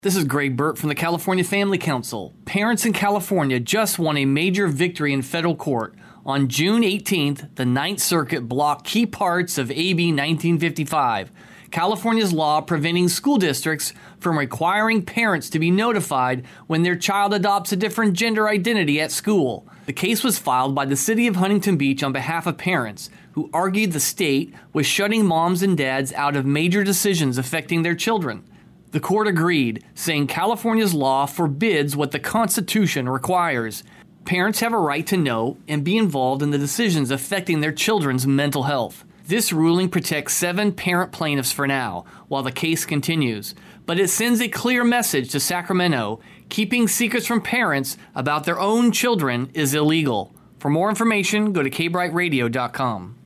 This is Greg Burt from the California Family Council. Parents in California just won a major victory in federal court. On June 18th, the Ninth Circuit blocked key parts of AB 1955, California's law preventing school districts from requiring parents to be notified when their child adopts a different gender identity at school. The case was filed by the city of Huntington Beach on behalf of parents who argued the state was shutting moms and dads out of major decisions affecting their children. The court agreed, saying California's law forbids what the Constitution requires. Parents have a right to know and be involved in the decisions affecting their children's mental health. This ruling protects 7 parent plaintiffs for now, while the case continues. But it sends a clear message to Sacramento: keeping secrets from parents about their own children is illegal. For more information, go to kbrightradio.com.